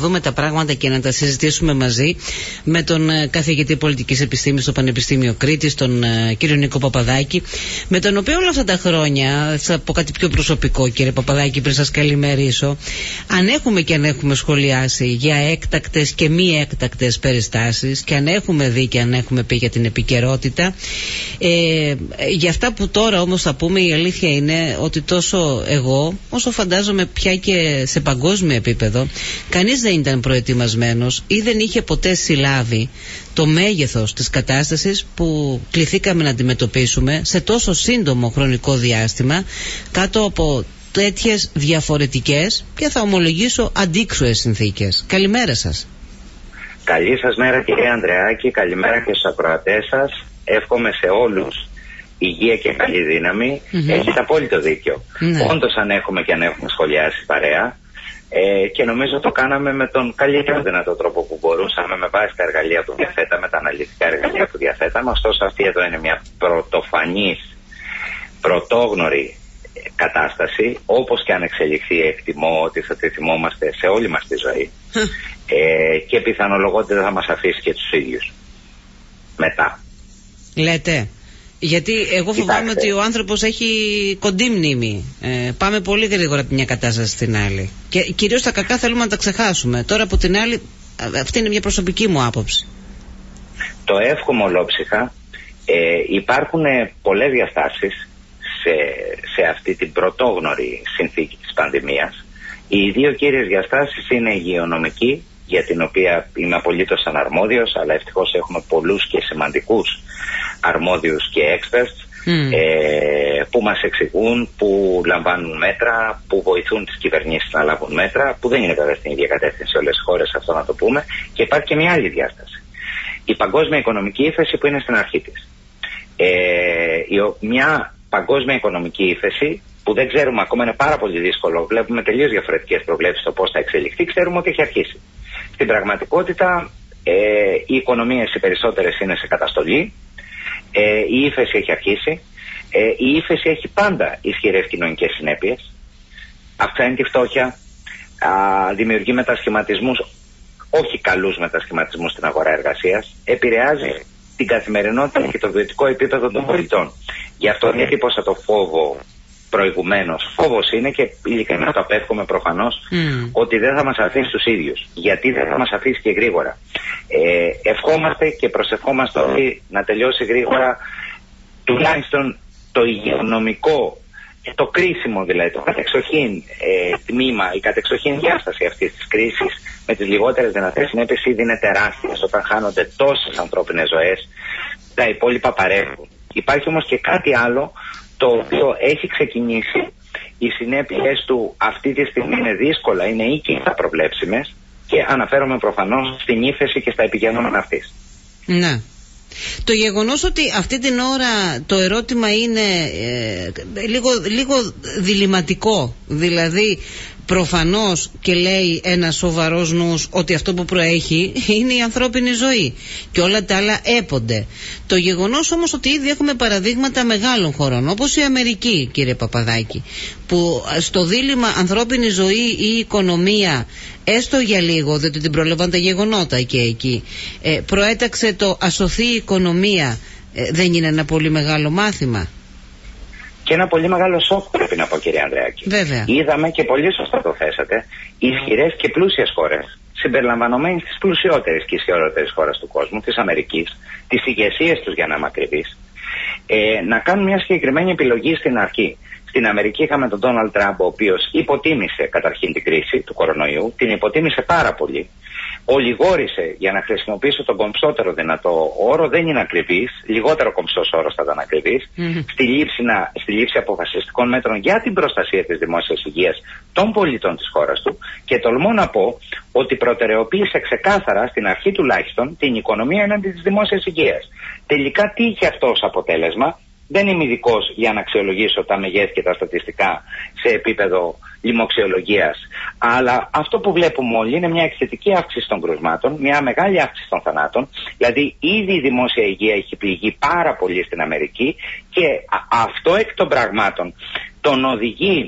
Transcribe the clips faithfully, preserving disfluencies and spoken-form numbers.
δούμε τα πράγματα και να τα συζητήσουμε μαζί με τον καθηγητή πολιτικής επιστήμης στο Πανεπιστήμιο Κρήτης, τον κύριο Νίκο Παπαδάκη, με τον οποίο όλα αυτά τα χρόνια, θα πω κάτι πιο προσωπικό κύριε Παπαδάκη πριν σας καλημερίσω, αν έχουμε και αν έχουμε σχολιάσει για έκτακτες και μη έκτακτες περιστάσεις και αν έχουμε δει και αν έχουμε πει για την επικαιρότητα, ε, για αυτά που τώρα όμως θα πούμε, η αλήθεια είναι ότι τόσο εγώ όσο φαντάζομαι πια και σε παγκόσμιο επίπεδο, κανείς δεν ήταν προετοιμασμένος ή δεν είχε ποτέ συλλάβει το μέγεθος της κατάστασης που κληθήκαμε να αντιμετωπίσουμε σε τόσο σύντομο χρονικό διάστημα κάτω από τέτοιες διαφορετικές και θα ομολογήσω αντίξουες συνθήκες. Καλημέρα σας. Καλή σας μέρα κύριε Ανδρεάκη, καλημέρα και στους ακροατές σας. Εύχομαι σε όλους υγεία και καλή δύναμη. Mm-hmm. Έχετε απόλυτο δίκιο. Mm-hmm. Όντως αν έχουμε και αν έχουμε σχολιάσει παρέα, ε, και νομίζω το κάναμε με τον καλύτερο δυνατό τρόπο που μπορούσαμε, με βάση τα εργαλεία που διαθέταμε, τα αναλυτικά εργαλεία που διαθέταμε. Ωστόσο αυτή εδώ είναι μια πρωτοφανής, πρωτόγνωρη κατάσταση. Όπως και αν εξελιχθεί, εκτιμώ ότι θα τη θυμόμαστε σε όλη μας τη ζωή. Mm. ε, και πιθανολογώ ότι δεν θα μας αφήσει και τους ίδιους μετά. Λέτε. Γιατί εγώ φοβάμαι Κοιτάξτε. ότι ο άνθρωπος έχει κοντή μνήμη. Ε, πάμε πολύ γρήγορα από μια κατάσταση στην άλλη. Και κυρίως τα κακά θέλουμε να τα ξεχάσουμε. Τώρα από την άλλη, αυτή είναι μια προσωπική μου άποψη. Το εύχομαι ολόψυχα. Ε, υπάρχουν πολλές διαστάσεις σε, σε αυτή την πρωτόγνωρη συνθήκη της πανδημίας. Οι δύο κύριες διαστάσεις είναι η υγειονομική, για την οποία είμαι απολύτως αναρμόδιος, αλλά ευτυχώς έχουμε πολλούς και σημαντικούς αρμόδιους και experts mm. ε, που μας εξηγούν, που λαμβάνουν μέτρα, που βοηθούν τις κυβερνήσεις να λάβουν μέτρα, που δεν είναι βέβαια στην ίδια κατεύθυνση σε όλες τις χώρες, αυτό να το πούμε. Και υπάρχει και μια άλλη διάσταση. Η παγκόσμια οικονομική ύφεση που είναι στην αρχή της. Ε, η, μια παγκόσμια οικονομική ύφεση που δεν ξέρουμε ακόμα, είναι πάρα πολύ δύσκολο. Βλέπουμε τελείως διαφορετικές προβλέψεις στο πώς θα εξελιχθεί. Ξέρουμε ότι έχει αρχίσει. Στην πραγματικότητα ε, οι οικονομίες οι περισσότερες είναι σε καταστολή. Ε, η ύφεση έχει αρχίσει. Ε, η ύφεση έχει πάντα ισχυρές κοινωνικές συνέπειες. Αυξάνει τη φτώχεια, α, δημιουργεί μετασχηματισμούς, όχι καλούς μετασχηματισμούς στην αγορά εργασίας, επηρεάζει την καθημερινότητα και το βιωτικό επίπεδο των πολιτών. Γι' αυτό διατύπωσα το φόβο προηγουμένως. Φόβος είναι, και ειλικρινά το απέφχομαι προφανώς, mm. ότι δεν θα μας αφήσει τους ίδιους. Γιατί δεν θα μας αφήσει και γρήγορα. Ε, ευχόμαστε και προσευχόμαστε όλοι να τελειώσει γρήγορα, τουλάχιστον το υγειονομικό, το κρίσιμο δηλαδή, το κατεξοχήν ε, τμήμα, η κατεξοχήν διάσταση αυτής της κρίσης, με τις λιγότερες δυνατές συνέπειες, ήδη είναι τεράστιες. Όταν χάνονται τόσες ανθρώπινες ζωές, τα υπόλοιπα παρέχουν. Υπάρχει όμως και κάτι άλλο, το οποίο έχει ξεκινήσει. Οι συνέπειες του αυτή τη στιγμή είναι δύσκολα, είναι οίκιστα προβλέψιμες, και αναφέρομαι προφανώς στην ύφεση και στα επικοινωνία αυτής. Ναι. Το γεγονός ότι αυτή την ώρα το ερώτημα είναι ε, λίγο, λίγο διλημματικό, δηλαδή προφανώς και λέει ένας σοβαρός νους ότι αυτό που προέχει είναι η ανθρώπινη ζωή και όλα τα άλλα έπονται. Το γεγονός όμως ότι ήδη έχουμε παραδείγματα μεγάλων χωρών, όπως η Αμερική, κύριε Παπαδάκη, που στο δίλημμα ανθρώπινη ζωή ή οικονομία, έστω για λίγο, διότι την πρόλαβαν τα γεγονότα και εκεί, ε, προέταξε το ασωθεί η οικονομία. ε, δεν είναι ένα πολύ μεγάλο μάθημα? Και ένα πολύ μεγάλο σοκ, πρέπει να πω, κύριε Ανδρεάκη. Βέβαια. Είδαμε, και πολύ σωστά το θέσατε, ισχυρές και πλούσιες χώρες, συμπεριλαμβανομένης της πλουσιότερης και ισχυρότερης χώρας του κόσμου, της Αμερικής, τις ηγεσίες τους για να είμαι ακριβής, ε, να κάνουν μια συγκεκριμένη επιλογή στην αρχή. Στην Αμερική είχαμε τον Ντόναλντ Τραμπ, ο οποίος υποτίμησε καταρχήν την κρίση του κορονοϊού, την υποτίμησε πάρα πολύ. Ολιγόρησε, για να χρησιμοποιήσω τον κομψότερο δυνατό όρο, δεν είναι ακριβής, λιγότερο κομψός όρος θα ήταν ακριβής, mm-hmm. στη, λήψη να, στη λήψη αποφασιστικών μέτρων για την προστασία της δημόσιας υγείας των πολιτών της χώρας του, και τολμώ να πω ότι προτεραιοποίησε ξεκάθαρα, στην αρχή τουλάχιστον, την οικονομία έναντι της δημόσιας υγείας. Τελικά τι είχε αυτό ως αποτέλεσμα? Δεν είμαι ειδικός για να αξιολογήσω τα μεγέθη και τα στατιστικά σε επίπεδο λοιμοξιολογίας, αλλά αυτό που βλέπουμε όλοι είναι μια εκθετική αύξηση των κρουσμάτων, μια μεγάλη αύξηση των θανάτων. Δηλαδή ήδη η δημόσια υγεία έχει πληγεί πάρα πολύ στην Αμερική, και αυτό εκ των πραγμάτων τον οδηγεί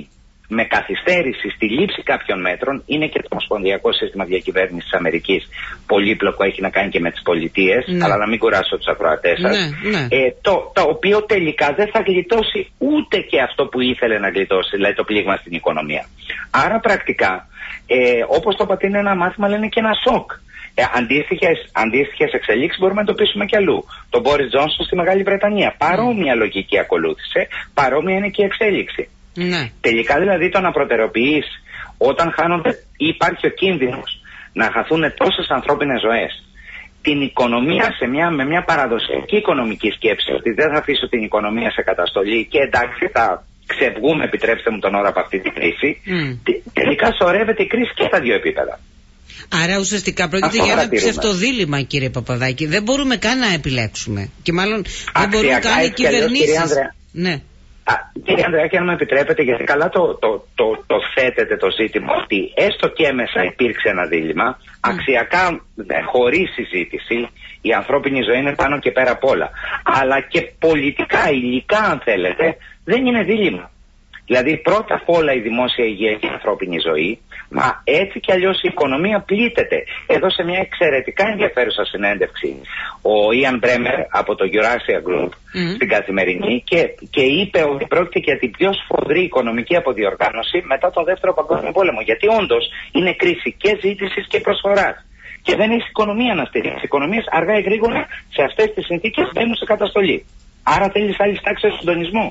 με καθυστέρηση στη λήψη κάποιων μέτρων είναι και το ομοσπονδιακό σύστημα διακυβέρνησης της Αμερικής. Πολύπλοκο, έχει να κάνει και με τις πολιτείες, ναι. αλλά να μην κουράσω τους ακροατές σας. Ναι, ναι. Ε, το, το οποίο τελικά δεν θα γλιτώσει ούτε και αυτό που ήθελε να γλιτώσει, δηλαδή το πλήγμα στην οικονομία. Άρα πρακτικά, ε, όπως το είπατε, είναι ένα μάθημα, αλλά είναι και ένα σοκ. Ε, αντίστοιχες, αντίστοιχες εξελίξεις μπορούμε να το πείσουμε κι αλλού. Τον Μπόρις Τζόνσον στη Μεγάλη Βρετανία. Παρόμοια λογική ακολούθησε, παρόμοια είναι και η εξέλιξη. Ναι. Τελικά δηλαδή το να προτεραιοποιείς όταν χάνονται, υπάρχει ο κίνδυνος να χαθούν τόσες ανθρώπινες ζωές, την οικονομία σε μια, με μια παραδοσιακή οικονομική σκέψη ότι δεν θα αφήσω την οικονομία σε καταστολή και εντάξει θα ξεβγούμε, επιτρέψτε μου τον όρο, από αυτή την κρίση, mm. τελικά σωρεύεται η κρίση και στα δύο επίπεδα. Άρα ουσιαστικά πρόκειται για ένα ψευτοδίλημμα, κύριε Παπαδάκη. Δεν μπορούμε καν να επιλέξουμε. Και μάλλον δεν μπορούν καν οι κυβερνήσεις. Ναι. Α, κύριε Ανδρεάκη, αν μου επιτρέπετε, γιατί καλά το, το, το, το θέτετε το ζήτημα ότι έστω και έμεσα υπήρξε ένα δίλημμα, mm. αξιακά, χωρίς συζήτηση, η ανθρώπινη ζωή είναι πάνω και πέρα απ' όλα. Αλλά και πολιτικά, υλικά αν θέλετε, δεν είναι δίλημμα. Δηλαδή πρώτα απ' όλα η δημόσια υγεία και η ανθρώπινη ζωή, μα έτσι κι αλλιώς η οικονομία πλήττεται. Εδώ σε μια εξαιρετικά ενδιαφέρουσα συνέντευξη ο Ιαν Μπρέμερ από το Eurasia Group mm. στην Καθημερινή και, και είπε ότι πρόκειται για την πιο σφοδρή οικονομική αποδιοργάνωση μετά τον Δεύτερο Παγκόσμιο Πόλεμο. Γιατί όντως είναι κρίση και ζήτησης και προσφοράς. Και δεν έχει οικονομία να στηρίξει. Οι οικονομίες αργά ή γρήγορα σε αυτές τις συνθήκες μπαίνουν σε καταστολή. Άρα θέλει άλλη τάξη συντονισμού.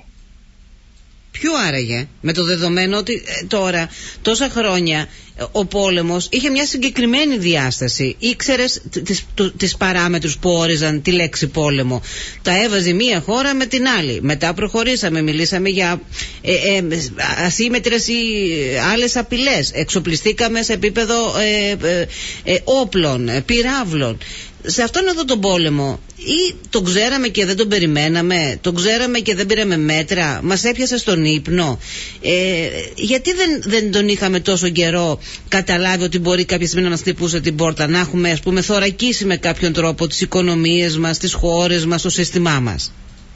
Ποιο άραγε, με το δεδομένο ότι ε, τώρα τόσα χρόνια ε, ο πόλεμος είχε μια συγκεκριμένη διάσταση. Ήξερες τις, το, τις παράμετρους που όριζαν τη λέξη πόλεμο. Τα έβαζε μία χώρα με την άλλη. Μετά προχωρήσαμε, μιλήσαμε για ε, ε, ασύμμετρες ή άλλες απειλές. Εξοπλιστήκαμε σε επίπεδο ε, ε, ε, όπλων, ε, πυράβλων. Σε αυτόν εδώ τον πόλεμο ή τον ξέραμε και δεν τον περιμέναμε, τον ξέραμε και δεν πήραμε μέτρα, μας έπιασε στον ύπνο. Ε, γιατί δεν, δεν τον είχαμε τόσο καιρό καταλάβει ότι μπορεί κάποια στιγμή να μας χτυπούσε την πόρτα, να έχουμε ας πούμε θωρακίσει με κάποιον τρόπο τις οικονομίες μας, τις χώρες μας, το σύστημά μας.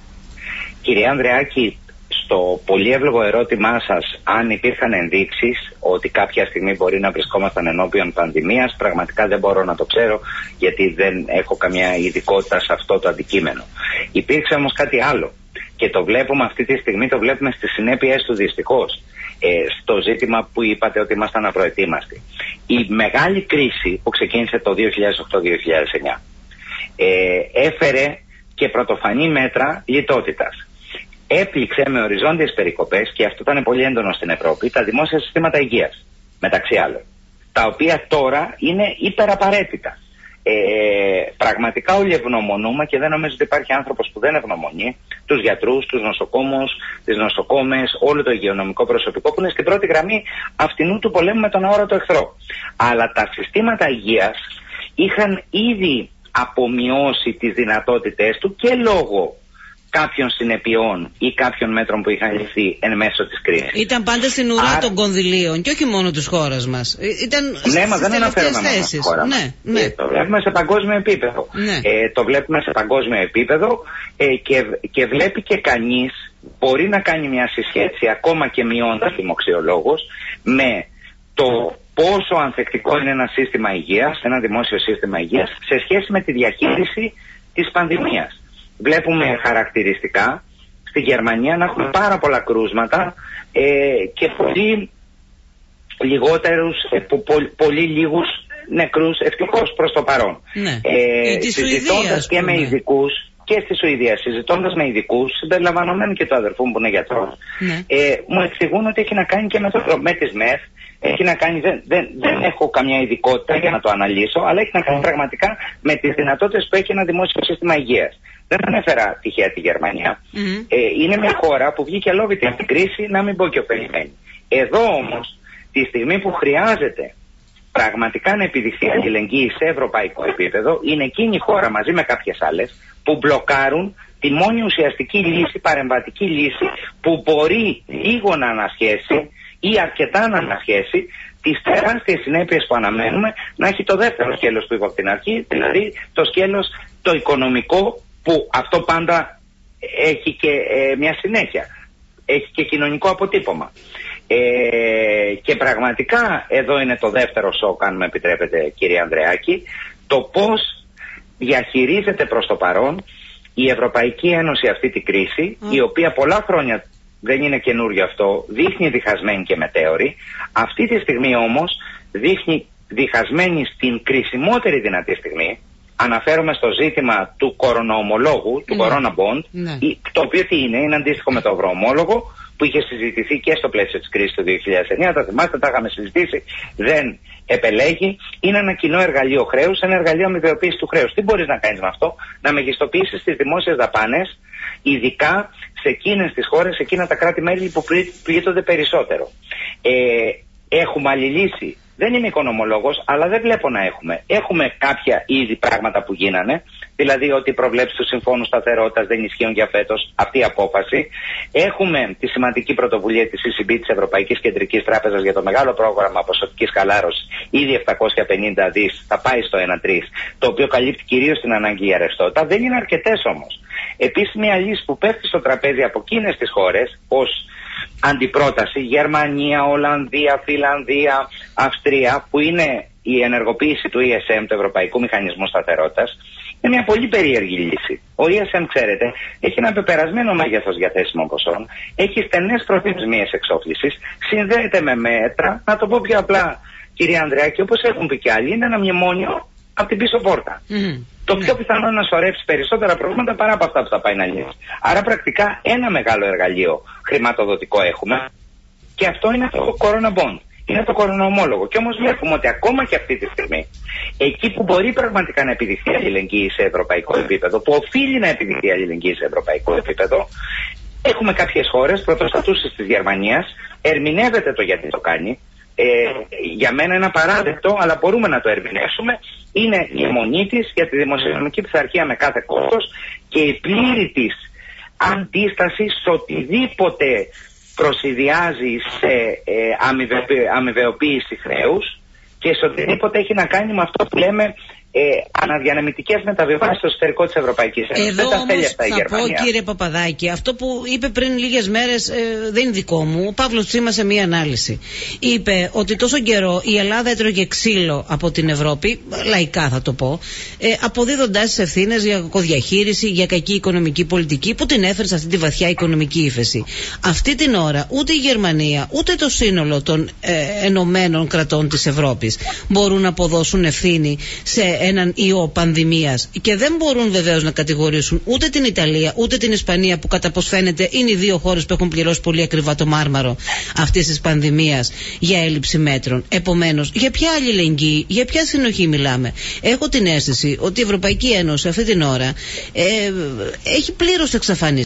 Κύριε Ανδρεάκη, στο πολύ εύλογο ερώτημά σας, αν υπήρχαν ενδείξεις ότι κάποια στιγμή μπορεί να βρισκόμασταν ενώπιον πανδημίας, πραγματικά δεν μπορώ να το ξέρω, γιατί δεν έχω καμιά ειδικότητα σε αυτό το αντικείμενο. Υπήρξε όμως κάτι άλλο και το βλέπουμε αυτή τη στιγμή, το βλέπουμε στις συνέπειες του δυστυχώς, ε, στο ζήτημα που είπατε ότι ήμασταν απροετοίμαστοι. Η μεγάλη κρίση που ξεκίνησε το δύο χιλιάδες οκτώ δύο χιλιάδες εννιά ε, έφερε και πρωτοφανή μέτρα λιτότητας. Έπληξε με οριζόντιες περικοπές, και αυτό ήταν πολύ έντονο στην Ευρώπη, τα δημόσια συστήματα υγείας, μεταξύ άλλων, τα οποία τώρα είναι υπεραπαραίτητα. Ε, πραγματικά όλοι ευγνωμονούμε και δεν νομίζω ότι υπάρχει άνθρωπος που δεν ευγνωμονεί τους γιατρούς, τους νοσοκόμους, τις νοσοκόμες, όλο το υγειονομικό προσωπικό που είναι στην πρώτη γραμμή αυτινού του πολέμου με τον αόρατο εχθρό. Αλλά τα συστήματα υγείας είχαν ήδη απομειώσει τις δυνατότητές του και λόγω κάποιων συνεπειών ή κάποιων μέτρων που είχαν ληφθεί εν μέσω της κρίσης. Ήταν πάντα στην ουρά Άρα... των κονδυλίων και όχι μόνο της χώρας μας. Ήταν ναι, μα δεν αναφέρομαι μόνο στη χώρα μας. Ναι, ναι. Ε, το βλέπουμε σε παγκόσμιο επίπεδο. Ναι. Ε, το βλέπουμε σε παγκόσμιο επίπεδο ε, και, και βλέπει και κανείς, μπορεί να κάνει μια συσχέτιση ακόμα και μειώντας δημοξιολόγος, με το πόσο ανθεκτικό είναι ένα σύστημα υγείας, ένα δημόσιο σύστημα υγείας, σε σχέση με τη διαχείριση της πανδημίας. Βλέπουμε χαρακτηριστικά στη Γερμανία να έχουμε πάρα πολλά κρούσματα ε, και πολύ λιγότερους, ε, πο, πο, πολύ λίγους νεκρούς ευτυχώς προς το παρόν. Ναι. Ε, συζητώντας και με ειδικούς και στη Σουηδία, συζητώντας με ειδικούς, συμπεριλαμβανομένου και του αδερφού μου που είναι γιατρός, ναι. ε, μου εξηγούν ότι έχει να κάνει και με, το, με τις ΜΕΘ. Έχει να κάνει, δεν, δεν, δεν έχω καμιά ειδικότητα για να το αναλύσω, αλλά έχει να κάνει πραγματικά με τις δυνατότητες που έχει ένα δημόσιο σύστημα υγείας. Δεν ανέφερα τυχαία τη Γερμανία. Mm-hmm. Ε, είναι μια χώρα που βγήκε αλόβητη από την κρίση, να μην πω και ωφελημένη. Εδώ όμως, τη στιγμή που χρειάζεται πραγματικά να επιδειχθεί αλληλεγγύη σε ευρωπαϊκό επίπεδο, είναι εκείνη η χώρα μαζί με κάποιες άλλες που μπλοκάρουν τη μόνη ουσιαστική λύση, παρεμβατική λύση, που μπορεί λίγο να ανασχέσει ή αρκετά να ανασχέσει τις τεράστιες συνέπειες που αναμένουμε να έχει το δεύτερο σκέλος που είπα από την αρχή, δηλαδή το σκέλος το οικονομικό, που αυτό πάντα έχει και ε, μια συνέχεια, έχει και κοινωνικό αποτύπωμα. Ε, και πραγματικά εδώ είναι το δεύτερο σοκ, αν με επιτρέπετε κύριε Ανδρεάκη, το πώς διαχειρίζεται προς το παρόν η Ευρωπαϊκή Ένωση αυτή τη κρίση, mm. η οποία πολλά χρόνια, δεν είναι καινούριο αυτό, δείχνει διχασμένη και μετέωρη. Αυτή τη στιγμή όμως δείχνει διχασμένη στην κρισιμότερη δυνατή στιγμή. Αναφέρομαι στο ζήτημα του κορονοομολόγου, του mm. Corona Bond, mm. το οποίο τι είναι, είναι αντίστοιχο με το ευρωομόλογο που είχε συζητηθεί και στο πλαίσιο της κρίσης του δύο χιλιάδες εννιά. Τα θυμάστε, τα είχαμε συζητήσει, δεν επελέγει. Είναι ένα κοινό εργαλείο χρέους, ένα εργαλείο αμοιβαιοποίησης του χρέους. Τι μπορείς να κάνεις με αυτό? Να μεγιστοποιήσεις τις δημόσιες δαπάνες, ειδικά σε εκείνες τις χώρες, σε εκείνα τα κράτη-μέλη που πλήττονται περισσότερο. Ε, έχουμε άλλη λύση? Δεν είμαι οικονομολόγος, αλλά δεν βλέπω να έχουμε. Έχουμε κάποια ήδη πράγματα που γίνανε, δηλαδή ότι οι προβλέψεις του Συμφώνου Σταθερότητας δεν ισχύουν για φέτος, αυτή η απόφαση. Έχουμε τη σημαντική πρωτοβουλία της σι σι μπι, της Ευρωπαϊκής Κεντρικής Τράπεζας, για το μεγάλο πρόγραμμα ποσοτικής χαλάρωσης, ήδη επτακόσια πενήντα δις, θα πάει στο ένα τρία, το οποίο καλύπτει κυρίως την ανάγκη για ρευστότητα. Δεν είναι αρκετές όμως. Επίσης, μια λύση που πέφτει στο τραπέζι από εκείνες τις χώρες, ως αντιπρόταση, Γερμανία, Ολλανδία, Φιλανδία, Αυστρία, που είναι η ενεργοποίηση του ι ες εμ, του Ευρωπαϊκού Μηχανισμού Σταθερότητας, είναι μια πολύ περίεργη λύση. Ο ι ες εμ, ξέρετε, έχει ένα πεπερασμένο μέγεθος διαθέσιμων ποσών, έχει στενές προθεσμίες εξόφλησης, συνδέεται με μέτρα, να το πω πιο απλά, κυρία Ανδρεάκη, όπως έχουν πει και άλλοι, είναι ένα μνημόνιο από την πίσω πόρτα. Mm. Το πιο πιθανό να σωρεύσει περισσότερα προβλήματα παρά από αυτά που θα πάει να λύσει. Άρα πρακτικά ένα μεγάλο εργαλείο χρηματοδοτικό έχουμε, και αυτό είναι το Corona Bond. Είναι το κορονοομόλογο. Και όμως βλέπουμε ότι ακόμα και αυτή τη στιγμή, εκεί που μπορεί πραγματικά να επιδειχθεί αλληλεγγύη σε ευρωπαϊκό επίπεδο, που οφείλει να επιδειχθεί αλληλεγγύη σε ευρωπαϊκό επίπεδο, έχουμε κάποιες χώρες, πρωτοστατούσες της Γερμανίας, ερμηνεύεται το γιατί το κάνει. Ε, για μένα είναι απαράδεκτο, αλλά μπορούμε να το ερμηνεύσουμε. Είναι η αιμονή της για τη δημοσιονομική πειθαρχία με κάθε κόστος και η πλήρη της αντίσταση σε οτιδήποτε προσυδειάζει σε ε, αμοιβε, αμοιβαιοποίηση χρέους και σε οτιδήποτε έχει να κάνει με αυτό που λέμε ε, αναδιανεμητικές μεταβιβάσεις στο εσωτερικό της Ευρωπαϊκής Ένωσης. Εδώ όμως θα πω, κύριε Παπαδάκη, αυτό που είπε πριν λίγες μέρες ε, δεν είναι δικό μου. Ο Παύλος Τσίμας σε μία ανάλυση είπε ότι τόσο καιρό η Ελλάδα έτρωγε ξύλο από την Ευρώπη, λαϊκά θα το πω, ε, αποδίδοντας τις ευθύνες για κακοδιαχείριση, για κακή οικονομική πολιτική που την έφερε σε αυτή τη βαθιά οικονομική ύφεση. Αυτή την ώρα ούτε η Γερμανία ούτε το σύνολο των ε, ενωμένων κρατών της Ευρώπης μπορούν να αποδώσουν ευθύνη σε έναν ιό πανδημίας, και δεν μπορούν βεβαίως να κατηγορήσουν ούτε την Ιταλία ούτε την Ισπανία, που κατά πως φαίνεται είναι οι δύο χώρες που έχουν πληρώσει πολύ ακριβά το μάρμαρο αυτής της πανδημίας, για έλλειψη μέτρων. Επομένως, για ποια αλληλεγγύη, για ποια συνοχή μιλάμε? Έχω την αίσθηση ότι η Ευρωπαϊκή Ένωση αυτή την ώρα ε, έχει πλήρως εξαφανίσει